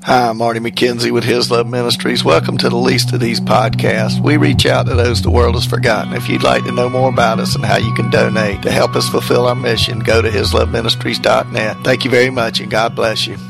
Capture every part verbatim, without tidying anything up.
Hi, I'm Marty McKenzie with His Love Ministries. Welcome to the Least of These podcasts. We reach out to those the world has forgotten. If you'd like to know more about us and how you can donate to help us fulfill our mission, go to his love ministries dot net. Thank you very much, and God bless you.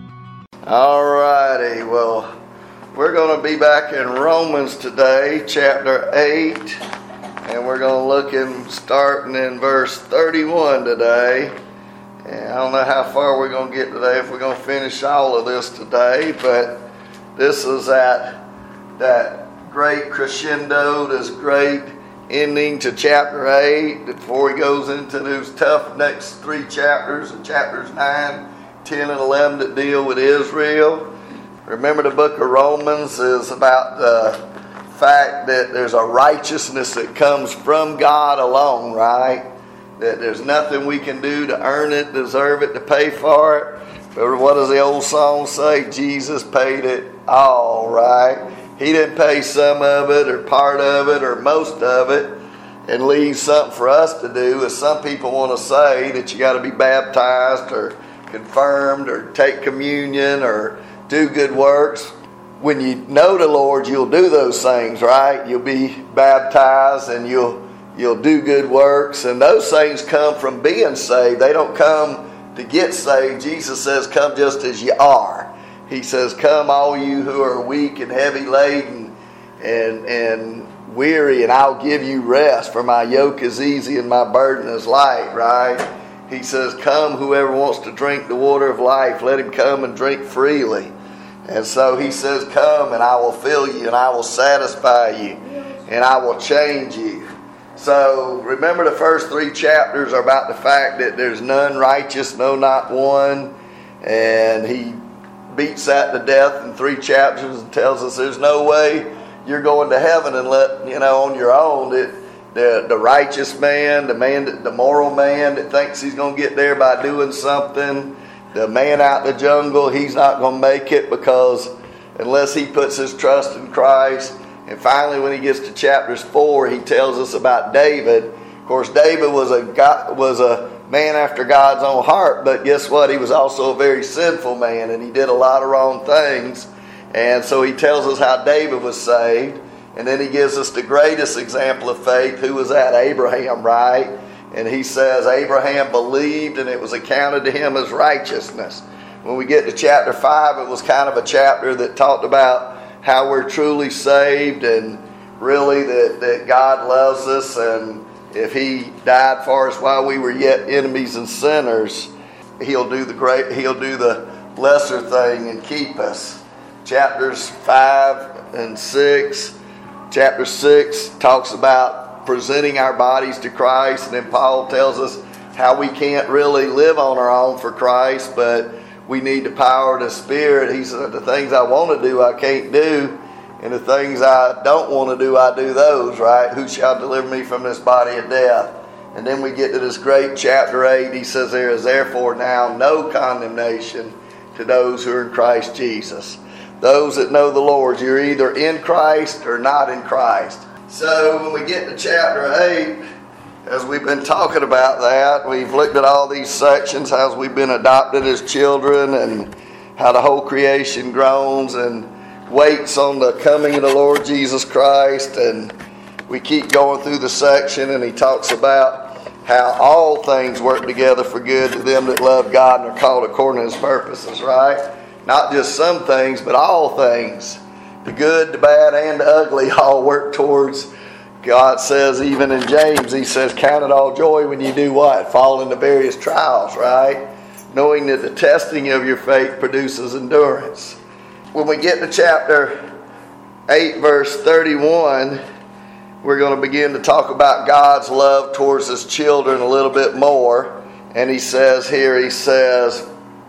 All righty. Well, we're going to be back in Romans today, chapter eight, and we're going to look in starting in verse thirty-one today. And I don't know how far we're going to get today, if we're going to finish all of this today, but this is at that great crescendo, this great ending to chapter eight, before he goes into those tough next three chapters, chapters nine, ten, and eleven that deal with Israel. Remember, the book of Romans is about the fact that there's a righteousness that comes from God alone, right? That there's nothing we can do to earn it, deserve it, to pay for it. But what does the old song say? Jesus paid it all, right? He didn't pay some of it or part of it or most of it and leave something for us to do. As some people want to say that you got to be baptized or confirmed or take communion or do good works. When you know the Lord, you'll do those things, right? You'll be baptized and you'll You'll do good works, and those things come from being saved. They don't come to get saved. Jesus says, come just as you are. He says, come all you who are weak and heavy laden and, and weary, and I'll give you rest, for my yoke is easy and my burden is light, right? He says, come whoever wants to drink the water of life, let him come and drink freely. And so he says, come and I will fill you and I will satisfy you and I will change you. So remember, the first three chapters are about the fact that there's none righteous, no, not one. And he beats that to death in three chapters and tells us there's no way you're going to heaven and let, you know, on your own. That the, the righteous man, the man, that, the moral man that thinks he's going to get there by doing something, the man out in the jungle, he's not going to make it, because unless he puts his trust in Christ. And finally, when he gets to chapters four, he tells us about David. Of course, David was a God, was a man after God's own heart, but guess what? He was also a very sinful man, and he did a lot of wrong things. And so he tells us how David was saved. And then he gives us the greatest example of faith. Who was that? Abraham, right? And he says Abraham believed, and it was accounted to him as righteousness. When we get to chapter five, it was kind of a chapter that talked about how we're truly saved, and really that, that God loves us, and if he died for us while we were yet enemies and sinners, he'll do the great he'll do the lesser thing and keep us. Chapters five and six. Chapter six talks about presenting our bodies to Christ, and then Paul tells us how we can't really live on our own for Christ, but we need the power of the Spirit. He said, the things I want to do, I can't do. And the things I don't want to do, I do those, right? Who shall deliver me from this body of death? And then we get to this great chapter eight. He says, there is therefore now no condemnation to those who are in Christ Jesus. Those that know the Lord, you're either in Christ or not in Christ. So when we get to chapter eight, as we've been talking about that, we've looked at all these sections, how we've been adopted as children, and how the whole creation groans and waits on the coming of the Lord Jesus Christ. And we keep going through the section, and he talks about how all things work together for good to them that love God and are called according to his purposes, right? Not just some things, but all things. The good, the bad, and the ugly all work towards God. Says even in James, he says, count it all joy when you do what? Fall into various trials, right? Knowing that the testing of your faith produces endurance. When we get to chapter eight, verse thirty-one, we're going to begin to talk about God's love towards his children a little bit more. And he says here, he says,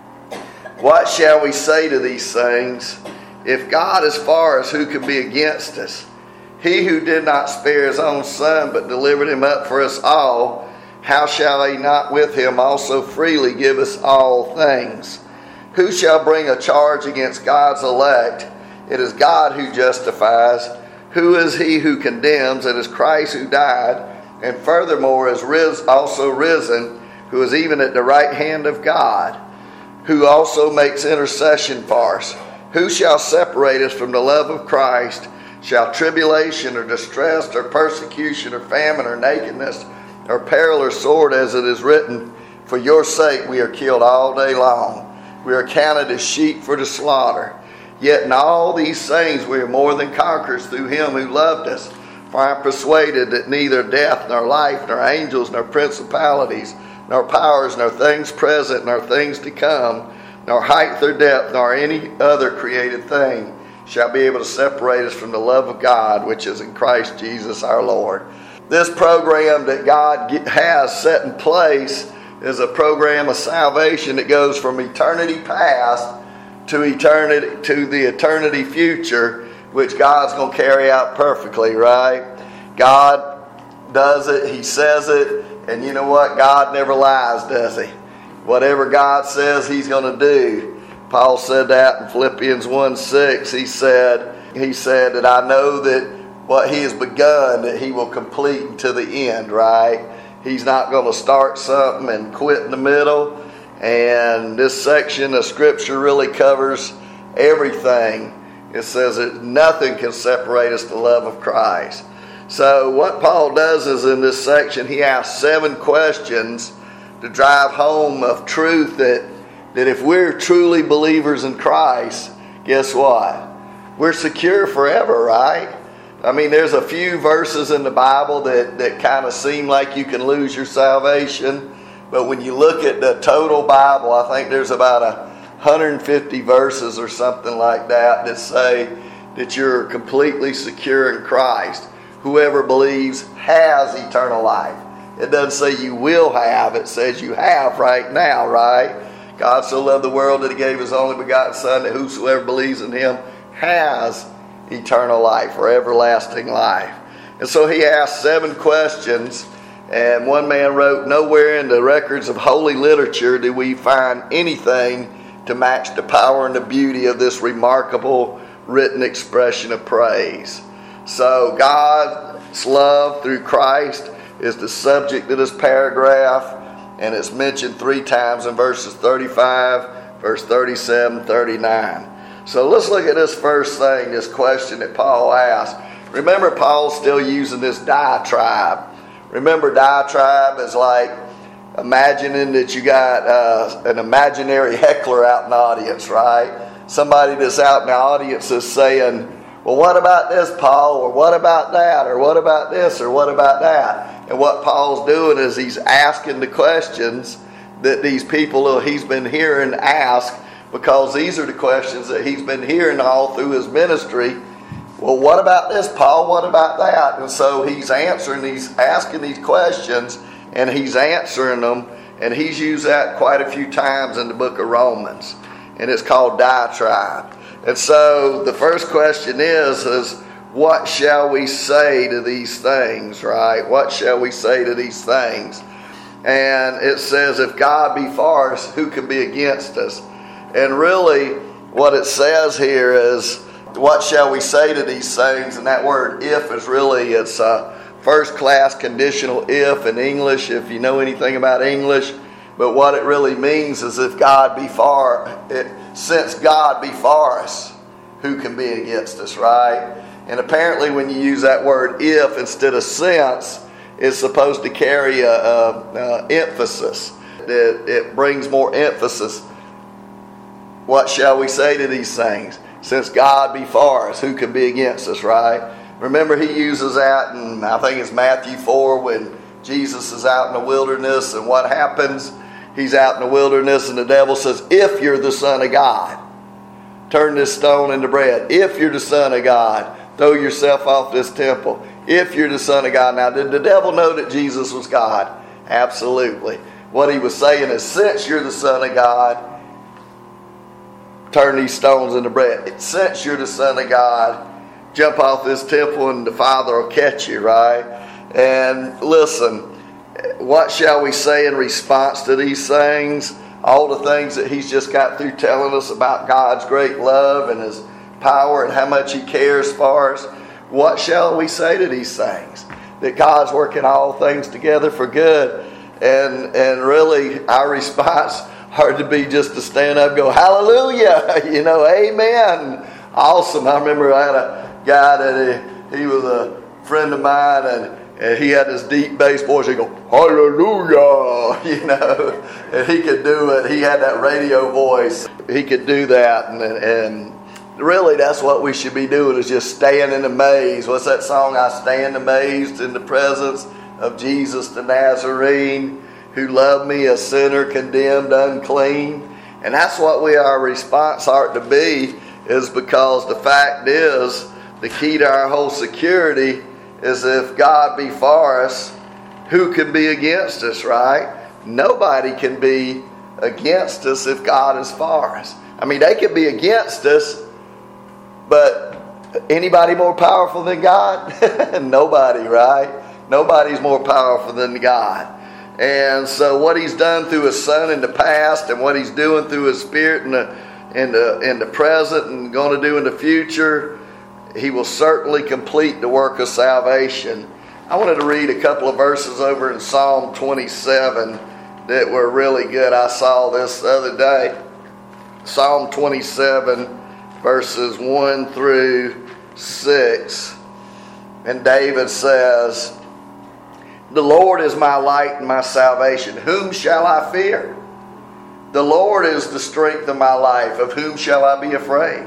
what shall we say to these things? If God is for us, who can be against us? He who did not spare his own son, but delivered him up for us all, how shall he not with him also freely give us all things? Who shall bring a charge against God's elect? It is God who justifies. Who is he who condemns? It is Christ who died, and furthermore is ris- also risen, who is even at the right hand of God, who also makes intercession for us. Who shall separate us from the love of Christ? Shall tribulation or distress or persecution or famine or nakedness or peril or sword, as it is written, for your sake we are killed all day long. We are counted as sheep for the slaughter. Yet in all these things we are more than conquerors through him who loved us. For I am persuaded that neither death, nor life, nor angels, nor principalities, nor powers, nor things present, nor things to come, nor height or depth, nor any other created thing shall be able to separate us from the love of God, which is in Christ Jesus our Lord. This program that God has set in place is a program of salvation that goes from eternity past to eternity to the eternity future, which God's going to carry out perfectly, right? God does it, he says it, and you know what? God never lies, does he? Whatever God says he's going to do. Paul said that in Philippians one six. He said, he said that I know that what he has begun, that he will complete to the end, right? He's not going to start something and quit in the middle. And this section of Scripture really covers everything. It says that nothing can separate us from the love of Christ. So what Paul does is in this section, he asks seven questions to drive home of truth that, that if we're truly believers in Christ, guess what? We're secure forever, right? I mean, there's a few verses in the Bible that, that kind of seem like you can lose your salvation. But when you look at the total Bible, I think there's about a one hundred fifty verses or something like that that say that you're completely secure in Christ. Whoever believes has eternal life. It doesn't say you will have, it says you have right now, right? God so loved the world that he gave his only begotten Son, that whosoever believes in him has eternal life or everlasting life. And so he asked seven questions, and one man wrote, nowhere in the records of holy literature do we find anything to match the power and the beauty of this remarkable written expression of praise. So God's love through Christ is the subject of this paragraph, and it's mentioned three times in verses thirty-five, verse thirty-seven, thirty-nine. So let's look at this first thing, this question that Paul asked. Remember, Paul's still using this diatribe. Remember, diatribe is like imagining that you got uh, an imaginary heckler out in the audience, right? Somebody that's out in the audience is saying, well, what about this, Paul? Or what about that? Or what about this? Or what about that? And what Paul's doing is he's asking the questions that these people he's been hearing ask, because these are the questions that he's been hearing all through his ministry. Well, what about this, Paul? What about that? And so he's answering these, asking these questions, and he's answering them, and he's used that quite a few times in the book of Romans, and it's called diatribe. And so the first question is, is what shall we say to these things, right? What shall we say to these things? And it says, if God be for us, who can be against us? And really, what it says here is, what shall we say to these things? And that word if is really, it's a first class conditional if in English, if you know anything about English. But what it really means is if God be for it, since God be for us, who can be against us, right? And apparently when you use that word if instead of since, it's supposed to carry a, a, a emphasis. It, it brings more emphasis. What shall we say to these things? Since God be for us, who can be against us, right? Remember, he uses that in, I think it's Matthew four, when Jesus is out in the wilderness, and what happens? He's out in the wilderness, and the devil says, if you're the Son of God, turn this stone into bread. If you're the Son of God, throw yourself off this temple. If you're the Son of God. Now, did the devil know that Jesus was God? Absolutely. What he was saying is, since you're the Son of God, turn these stones into bread. Since you're the Son of God, jump off this temple and the Father will catch you, right? And listen, what shall we say in response to these things? All the things that he's just got through telling us about God's great love and his power and how much he cares for us. What shall we say to these things? That God's working all things together for good. And, and really, our response hard to be just to stand up and go, hallelujah, you know, amen. Awesome. I remember I had a guy that he, he was a friend of mine, and, and he had this deep bass voice. He'd go, hallelujah, you know, and he could do it. He had that radio voice. He could do that, and and really that's what we should be doing, is just stand amazed. What's that song? I stand amazed in the presence of Jesus the Nazarene, who loved me, a sinner condemned unclean. And that's what we our response ought to be, is because the fact is, the key to our whole security is if God be for us, who can be against us, right? Nobody can be against us if God is for us. I mean, they can be against us, but anybody more powerful than God? Nobody, right? Nobody's more powerful than God. And so what he's done through his son in the past, and what he's doing through his spirit in the, in the, in the present and going to do in the future, he will certainly complete the work of salvation. I wanted to read a couple of verses over in Psalm twenty-seven that were really good. I saw this the other day. Psalm twenty-seven, verses one through six. And David says, the Lord is my light and my salvation. Whom shall I fear? The Lord is the strength of my life. Of whom shall I be afraid?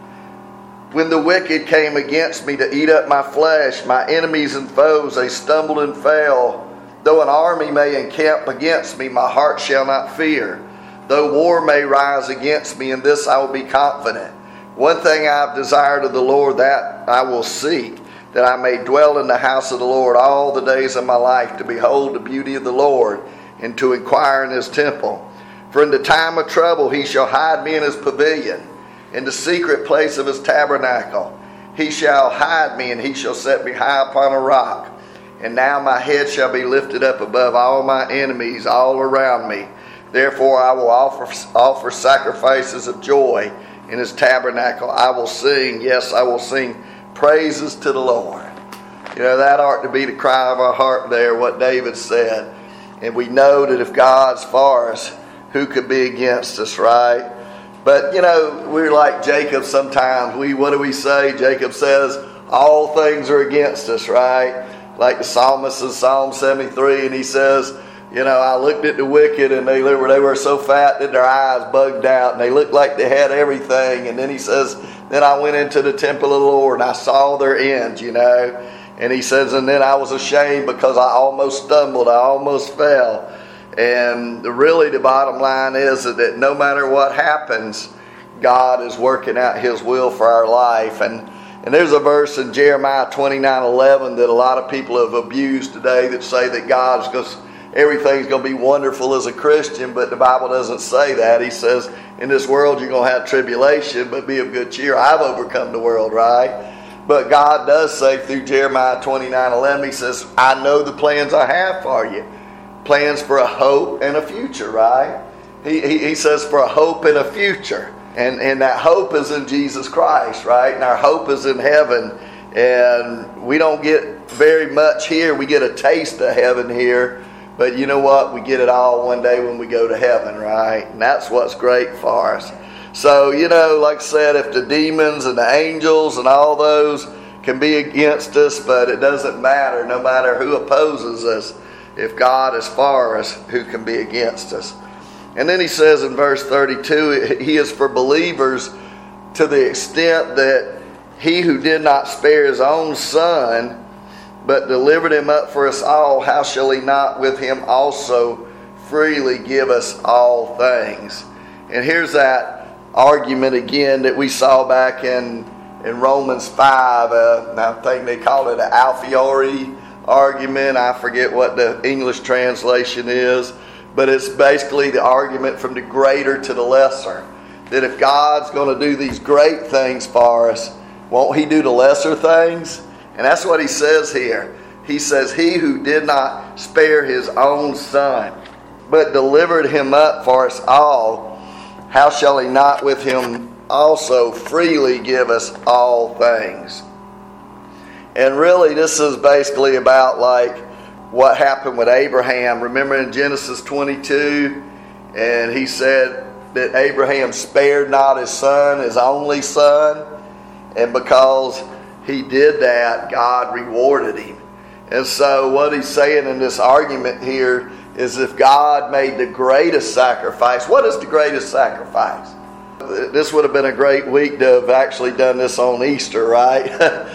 When the wicked came against me to eat up my flesh, my enemies and foes, they stumbled and fell. Though an army may encamp against me, my heart shall not fear. Though war may rise against me, in this I will be confident. One thing I have desired of the Lord, that I will seek, that I may dwell in the house of the Lord all the days of my life, to behold the beauty of the Lord, and to inquire in his temple. For in the time of trouble he shall hide me in his pavilion, in the secret place of his tabernacle. He shall hide me, and he shall set me high upon a rock. And now my head shall be lifted up above all my enemies all around me. Therefore I will offer, offer sacrifices of joy in his tabernacle. I will sing, yes, I will sing praises to the Lord. You know, that ought to be the cry of our heart there, what David said. And we know that if God's for us, who could be against us, right? But, you know, we're like Jacob sometimes. We, what do we say? Jacob says, all things are against us, right? Like the psalmist in Psalm seventy-three, and he says, you know, I looked at the wicked, and they were, they were so fat that their eyes bugged out, and they looked like they had everything. And then he says, then I went into the temple of the Lord, and I saw their end, you know. And he says, and then I was ashamed because I almost stumbled, I almost fell. And really the bottom line is that no matter what happens, God is working out his will for our life. And and there's a verse in Jeremiah twenty-nine eleven that a lot of people have abused today, that say that God's going to, everything's going to be wonderful as a Christian, but the Bible doesn't say that. He says, in this world you're going to have tribulation, but be of good cheer. I've overcome the world, right? But God does say through Jeremiah twenty-nine eleven, he says, I know the plans I have for you. Plans for a hope and a future, right? He, he, he says for a hope and a future. And, and that hope is in Jesus Christ, right? And our hope is in heaven. And we don't get very much here. We get a taste of heaven here. But you know what? We get it all one day when we go to heaven, right? And that's what's great for us. So, you know, like I said, if the demons and the angels and all those can be against us, but it doesn't matter, no matter who opposes us. If God is for us, who can be against us? And then he says in verse thirty-two, he is for believers to the extent that he who did not spare his own son, but delivered him up for us all, how shall he not with him also freely give us all things? And here's that argument again that we saw back in, in Romans five. Uh, I think they call it an a priori argument. I forget what the English translation is, but it's basically the argument from the greater to the lesser. That if God's going to do these great things for us, won't he do the lesser things? And that's what he says here. He says, he who did not spare his own son, but delivered him up for us all, how shall he not with him also freely give us all things? And really, this is basically about like what happened with Abraham. Remember in Genesis twenty-two, And he said that Abraham spared not his son, his only son. And because he did that, God rewarded him. And so what he's saying in this argument here is if God made the greatest sacrifice, what is the greatest sacrifice? This would have been a great week to have actually done this on Easter, right?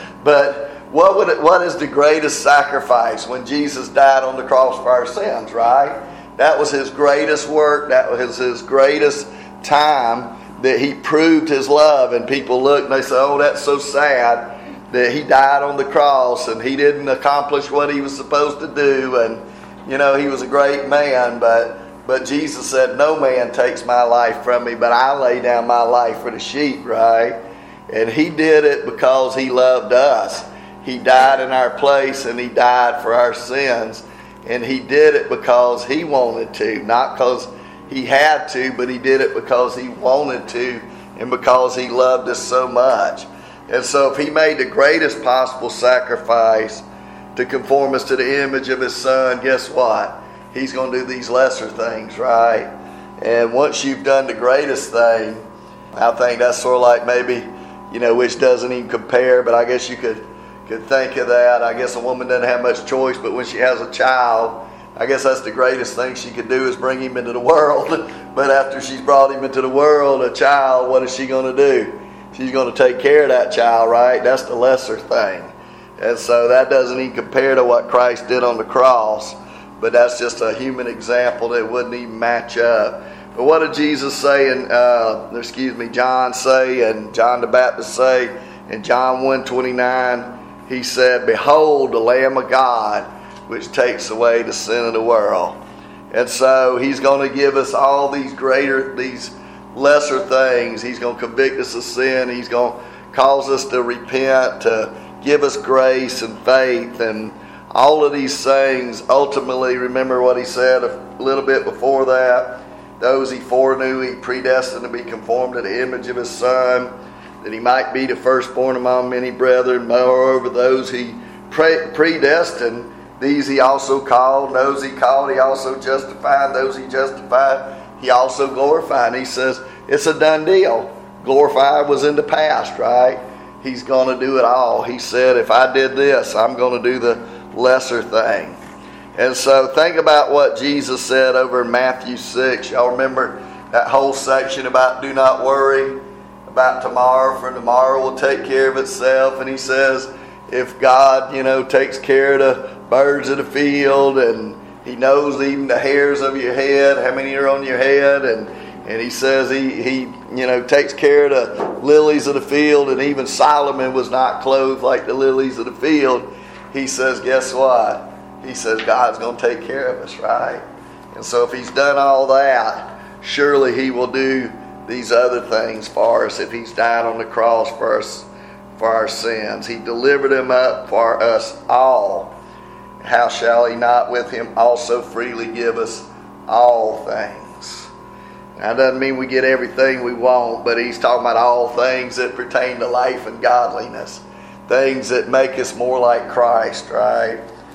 But what would it, what is the greatest sacrifice? When Jesus died on the cross for our sins, right? That was his greatest work. That was his greatest time that he proved his love. And people look and they say, oh, that's so sad that he died on the cross and he didn't accomplish what he was supposed to do. And, you know, he was a great man, but but Jesus said, no man takes my life from me, but I lay down my life for the sheep, right? And he did it because he loved us. He died in our place and he died for our sins. And he did it because he wanted to, not because he had to, but he did it because he wanted to and because he loved us so much. And so if he made the greatest possible sacrifice to conform us to the image of his son, guess what? He's going to do these lesser things, right? And once you've done the greatest thing, I think that's sort of like maybe, you know, which doesn't even compare, but I guess you could could think of that. I guess a woman doesn't have much choice, but when she has a child, I guess that's the greatest thing she could do is bring him into the world. But after she's brought him into the world, a child, what is she going to do? She's going to take care of that child, right? That's the lesser thing. And so that doesn't even compare to what Christ did on the cross. But that's just a human example that wouldn't even match up. But what did Jesus say, and uh, excuse me, John say, and John the Baptist say in John one twenty-nine? He said, behold the Lamb of God, which takes away the sin of the world. And so he's going to give us all these greater, these lesser things. He's going to convict us of sin. He's going to cause us to repent, to give us grace and faith, and all of these things. Ultimately, remember what he said a little bit before that. Those he foreknew, he predestined to be conformed to the image of his son, that he might be the firstborn among many brethren. Moreover, those he pre- predestined, these he also called. Those he called, he also justified. Those he justified, he also glorified. And he says, it's a done deal. Glorified was in the past, right? He's going to do it all. He said, if I did this, I'm going to do the lesser thing. And so think about what Jesus said over in Matthew six. Y'all remember that whole section about do not worry about tomorrow, for tomorrow will take care of itself. And he says, if God, you know, takes care of the birds of the field, and he knows even the hairs of your head, how many are on your head, and and he says he, he you know, takes care of the lilies of the field, and even Solomon was not clothed like the lilies of the field. He says, guess what? He says God's going to take care of us, right? And so if he's done all that, surely he will do these other things for us if he's died on the cross for us, for our sins. He delivered him up for us all. How shall he not with him also freely give us all things? Now, that doesn't mean we get everything we want, but he's talking about all things that pertain to life and godliness. Things that make us more like Christ, right?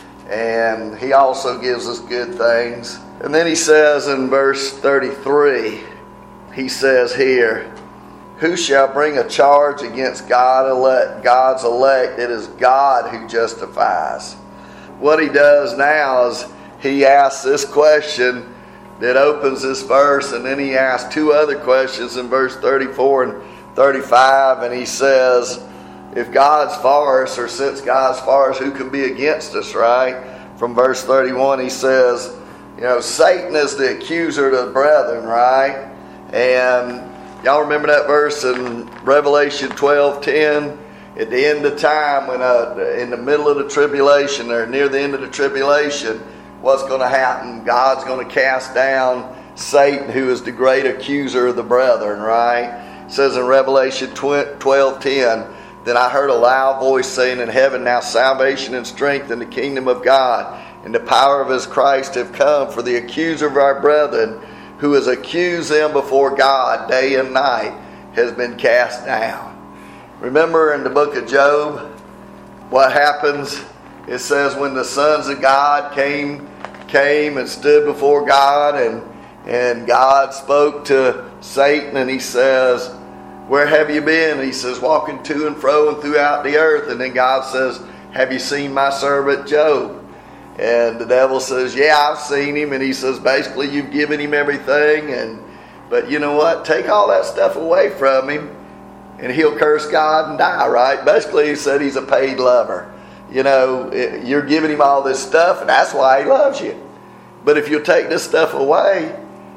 And he also gives us good things. And then he says in verse thirty-three, he says here, who shall bring a charge against God elect, God's elect? It is God who justifies. What he does now is he asks this question that opens this verse, and then he asks two other questions in verse thirty-four and thirty-five, and he says, if God's for us, or since God's for us, who can be against us, right? From verse thirty-one, he says, you know, Satan is the accuser of the brethren, right? And y'all remember that verse in Revelation twelve ten? At the end of time, when uh, in the middle of the tribulation, or near the end of the tribulation, what's going to happen? God's going to cast down Satan, who is the great accuser of the brethren, right? It says in Revelation twelve ten, then I heard a loud voice saying in heaven, now salvation and strength in the kingdom of God and the power of his Christ have come, for the accuser of our brethren, who has accused them before God day and night, has been cast down. Remember in the book of Job, what happens? It says when the sons of God came came and stood before God, and, And God spoke to Satan and he says, where have you been? And he says, walking to and fro and throughout the earth. And then God says, have you seen my servant Job? And the devil says, yeah, I've seen him. And he says, basically, you've given him everything. And but you know what? Take all that stuff away from him and he'll curse God and die, right? Basically, he said he's a paid lover. You know, you're giving him all this stuff and that's why he loves you. But if you'll take this stuff away,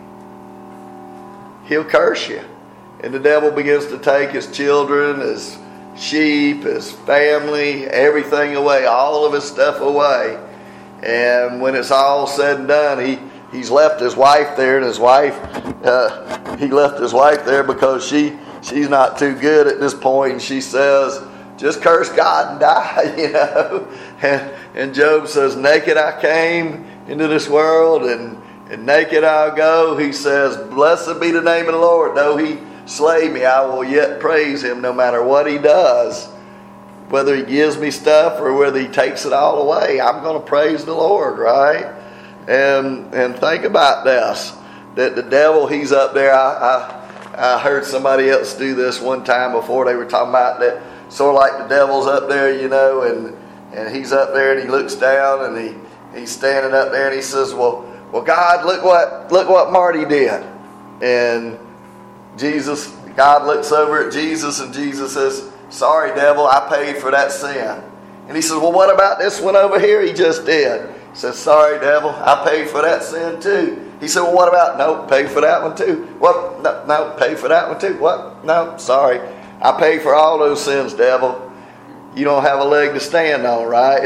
he'll curse you. And the devil begins to take his children, his sheep, his family, everything away, all of his stuff away. And when it's all said and done, he, he's left his wife there, and his wife, uh, he left his wife there because she she's not too good at this point, and she says, just curse God and die, you know. And, and Job says, naked I came into this world, and, and naked I'll go. He says, blessed be the name of the Lord. Though he slay me, I will yet praise him no matter what he does. Whether he gives me stuff or whether he takes it all away, I'm going to praise the Lord, right? And and think about this, that the devil, he's up there. I, I, I heard somebody else do this one time before. They were talking about that, sort of like the devil's up there, you know, and, and he's up there and he looks down and he, he's standing up there and he says, well, well, God, look what, look what Marty did. And Jesus, God looks over at Jesus and Jesus says, sorry, devil, I paid for that sin. And he says, well, what about this one over here he just did? He says, sorry, devil, I paid for that sin too. He said, well, what about, no, pay for that one too. What? No, no, pay for that one too. What? No, sorry. I paid for all those sins, devil. You don't have a leg to stand on, right?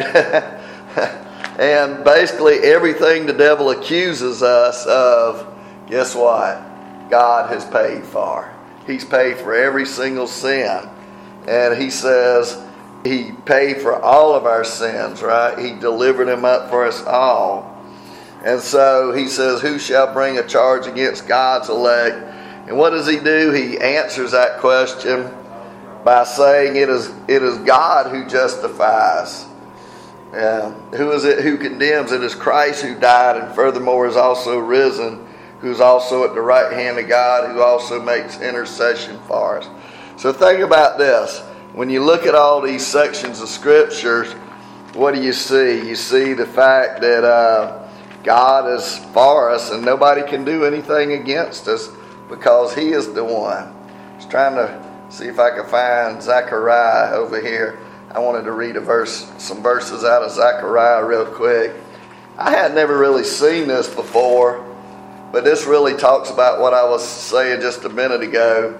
And basically everything the devil accuses us of, guess what? God has paid for. He's paid for every single sin. And he says he paid for all of our sins, right? He delivered them up for us all. And so he says, who shall bring a charge against God's elect? And what does he do? He answers that question by saying it is it is God who justifies. Uh, who is it who condemns? It is Christ who died and furthermore is also risen, who's also at the right hand of God, who also makes intercession for us. So think about this. When you look at all these sections of scriptures, what do you see? You see the fact that uh, God is for us and nobody can do anything against us because he is the one. I was trying to see if I could find Zechariah over here. I wanted to read a verse, some verses out of Zechariah real quick. I had never really seen this before, but this really talks about what I was saying just a minute ago.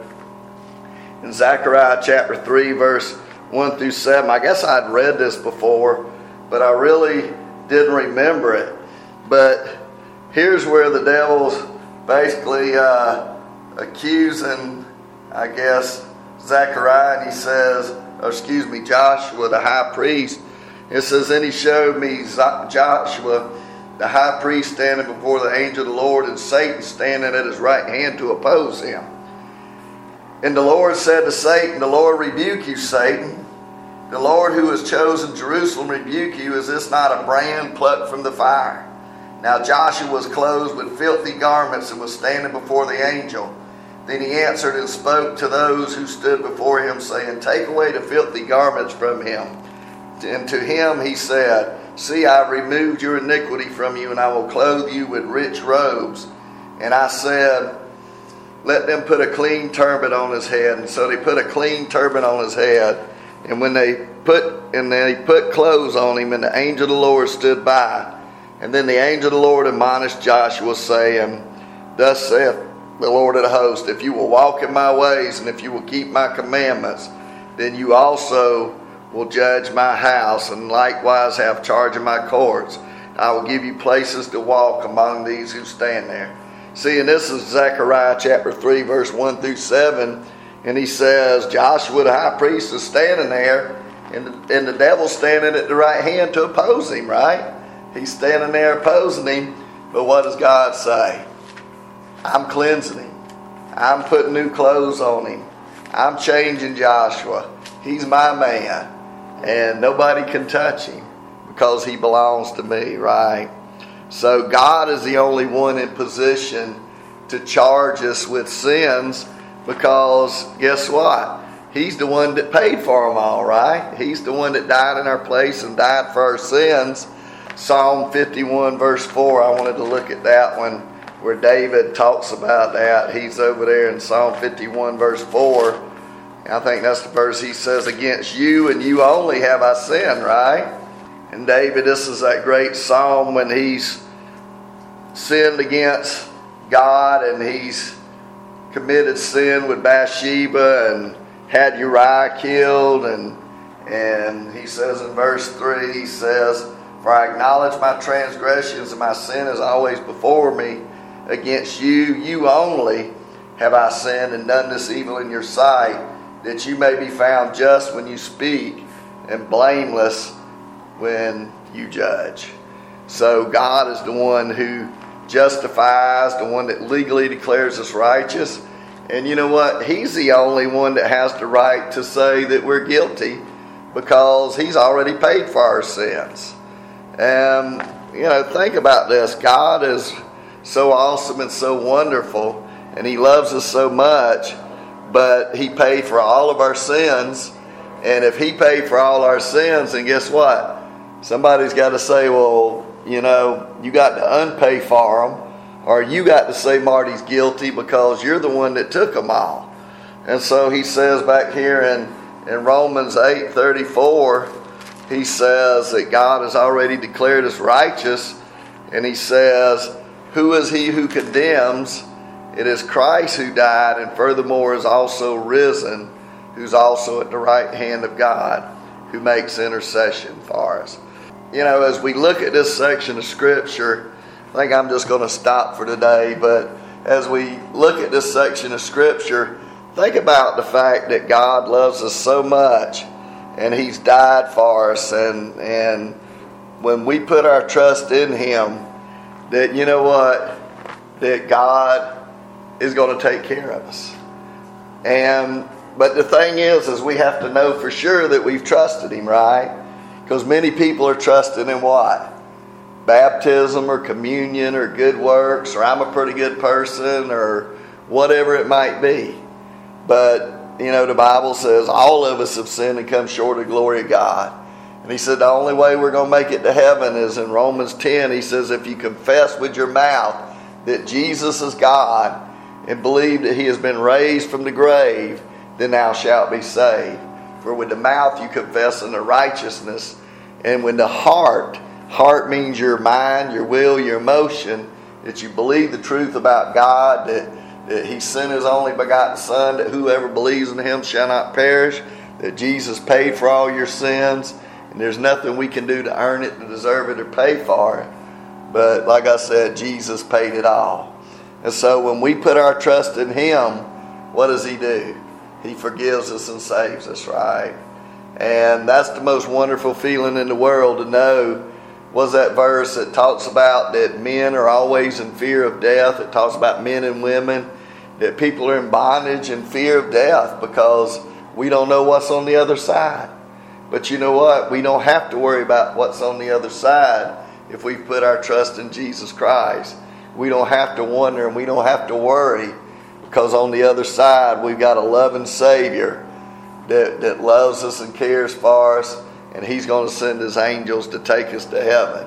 In Zechariah chapter three, verse one through seven, I guess I'd read this before, but I really didn't remember it. But here's where the devil's basically uh, accusing, I guess, Zechariah, and he says, or excuse me, Joshua, the high priest. It says, then he showed me Joshua, the high priest, standing before the angel of the Lord, and Satan standing at his right hand to oppose him. And the Lord said to Satan, the Lord rebuke you, Satan. The Lord who has chosen Jerusalem rebuke you. Is this not a brand plucked from the fire? Now Joshua was clothed with filthy garments and was standing before the angel. Then he answered and spoke to those who stood before him, saying, take away the filthy garments from him. And to him he said, see, I have removed your iniquity from you, and I will clothe you with rich robes. And I said, let them put a clean turban on his head. And so they put a clean turban on his head. And when they put and they put clothes on him, and the angel of the Lord stood by. And then the angel of the Lord admonished Joshua, saying, thus saith the Lord of the hosts, if you will walk in my ways, and if you will keep my commandments, then you also will judge my house, and likewise have charge of my courts. I will give you places to walk among these who stand there. See, and this is Zechariah chapter three, verse one through seven. And he says, Joshua the high priest is standing there, and the, and the devil's standing at the right hand to oppose him, right? He's standing there opposing him. But what does God say? I'm cleansing him. I'm putting new clothes on him. I'm changing Joshua. He's my man. And nobody can touch him because he belongs to me, right? So God is the only one in position to charge us with sins, because guess what? He's the one that paid for them all, right? He's the one that died in our place and died for our sins. Psalm fifty-one verse four, I wanted to look at that one where David talks about that. He's over there in Psalm fifty-one verse four. I think that's the verse he says, against you and you only have I sinned, right? And David, this is that great psalm when he's sinned against God and he's committed sin with Bathsheba and had Uriah killed, and and he says in verse three, he says, for I acknowledge my transgressions and my sin is always before me. Against you, you only have I sinned and done this evil in your sight, that you may be found just when you speak and blameless when you judge. So God is the one who justifies, the one that legally declares us righteous. And you know what? He's the only one that has the right to say that we're guilty, because he's already paid for our sins. And, you know, think about this. God is so awesome and so wonderful, and he loves us so much, but he paid for all of our sins. And if he paid for all our sins, then guess what? Somebody's got to say, well, you know, you got to unpay for them. Or you got to say Marty's guilty because you're the one that took them all. And so he says back here in, in Romans eight thirty-four, he says that God has already declared us righteous. And he says, who is he who condemns? It is Christ who died and furthermore is also risen, who's also at the right hand of God, who makes intercession for us. You know, as we look at this section of Scripture, I think I'm just going to stop for today, but as we look at this section of Scripture, think about the fact that God loves us so much and he's died for us, and and when we put our trust in him, that you know what, that God is going to take care of us. And but the thing is, is we have to know for sure that we've trusted him, right? Because many people are trusting in what? Baptism or communion or good works, or I'm a pretty good person, or whatever it might be. But, you know, the Bible says all of us have sinned and come short of the glory of God. And he said the only way we're going to make it to heaven is in Romans ten. He says if you confess with your mouth that Jesus is God and believe that he has been raised from the grave, then thou shalt be saved. For with the mouth you confess unto righteousness, and with the heart, heart means your mind, your will, your emotion, that you believe the truth about God, that, that he sent his only begotten Son, that whoever believes in him shall not perish, that Jesus paid for all your sins, and there's nothing we can do to earn it, to deserve it, or pay for it. But like I said, Jesus paid it all. And so when we put our trust in him, what does he do? He forgives us and saves us, right? And that's the most wonderful feeling in the world to know. Was that verse that talks about that men are always in fear of death. It talks about men and women, that people are in bondage and fear of death because we don't know what's on the other side. But you know what? We don't have to worry about what's on the other side if we put our trust in Jesus Christ. We don't have to wonder and we don't have to worry, because on the other side we've got a loving Savior that, that loves us and cares for us, and he's going to send his angels to take us to heaven.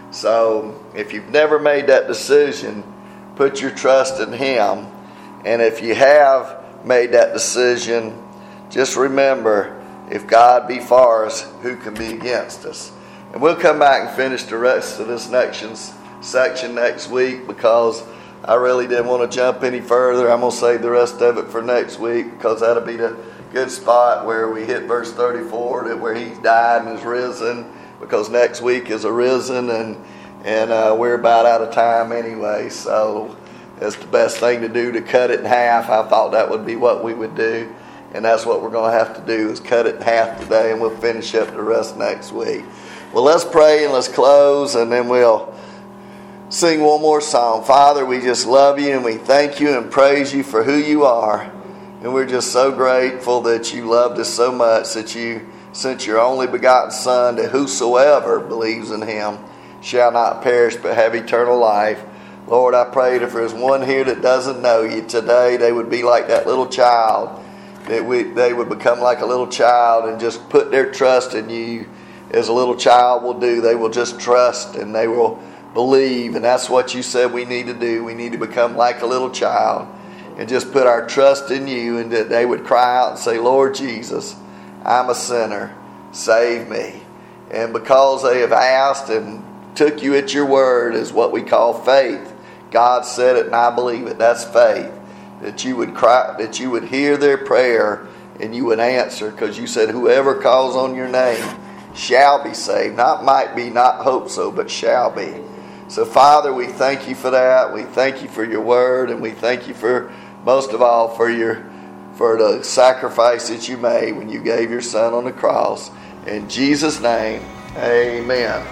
So if you've never made that decision, put your trust in him. And if you have made that decision, just remember, if God be for us, who can be against us? And we'll come back and finish the rest of this next section next week, because I really didn't want to jump any further. I'm going to save the rest of it for next week, because that'll be the good spot where we hit verse thirty-four, that where he's died and is risen, because next week is a risen, and and uh, we're about out of time anyway, so it's the best thing to do to cut it in half. I thought that would be what we would do, and that's what we're going to have to do, is cut it in half today, and we'll finish up the rest next week. Well, let's pray and let's close, and then we'll sing one more song. Father, we just love you and we thank you and praise you for who you are. And we're just so grateful that you loved us so much that you sent your only begotten Son, that whosoever believes in him shall not perish but have eternal life. Lord, I pray that if there's one here that doesn't know you today, they would be like that little child. That we, they would become like a little child and just put their trust in you as a little child will do. They will just trust and they will believe. And that's what you said we need to do. We need to become like a little child and just put our trust in you, and that they would cry out and say, Lord Jesus, I'm a sinner. Save me. And because they have asked and took you at your word is what we call faith. God said it and I believe it. That's faith. That you would cry, that you would hear their prayer and you would answer, because you said whoever calls on your name shall be saved. Not might be, not hope so, but shall be. So Father, we thank you for that. We thank you for your word, and we thank you for, most of all, for your for the sacrifice that you made when you gave your son on the cross. In Jesus' name, amen.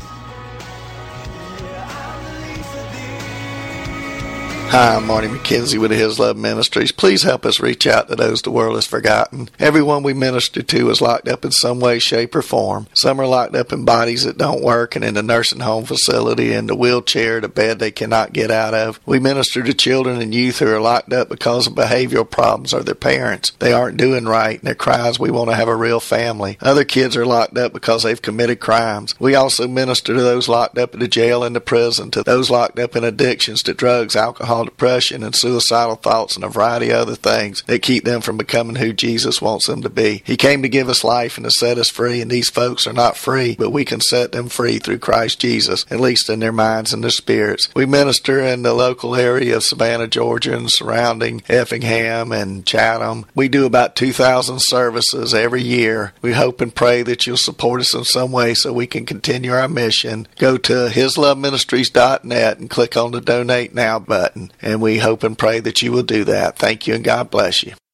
Hi, I'm Marty McKenzie with His Love Ministries. Please help us reach out to those the world has forgotten. Everyone we minister to is locked up in some way, shape, or form. Some are locked up in bodies that don't work and in a nursing home facility, in the wheelchair, the bed they cannot get out of. We minister to children and youth who are locked up because of behavioral problems or their parents. They aren't doing right, and their cries, we want to have a real family. Other kids are locked up because they've committed crimes. We also minister to those locked up in the jail and the prison, to those locked up in addictions to drugs, alcohol, depression, and suicidal thoughts, and a variety of other things that keep them from becoming who Jesus wants them to be. He came to give us life and to set us free, and these folks are not free, but we can set them free through Christ Jesus, at least in their minds and their spirits. We minister in the local area of Savannah, Georgia, and surrounding Effingham and Chatham. We do about two thousand services every year. We hope and pray that you'll support us in some way so we can continue our mission. Go to his love ministries dot net and click on the Donate Now button. And we hope and pray that you will do that. Thank you, and God bless you.